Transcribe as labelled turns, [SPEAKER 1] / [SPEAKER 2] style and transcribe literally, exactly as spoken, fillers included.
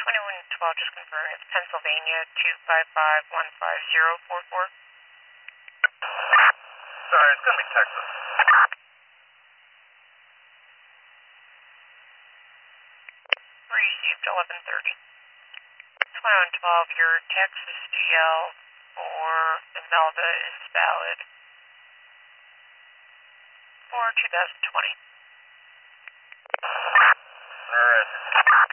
[SPEAKER 1] twenty-one twelve, just confirm it's Pennsylvania two five five one five zero four four.
[SPEAKER 2] Sorry, it's going to be Texas.
[SPEAKER 1] Received eleven thirty. twenty-one twelve, your Texas G L for Imelda is valid for two thousand twenty.
[SPEAKER 2] Alright.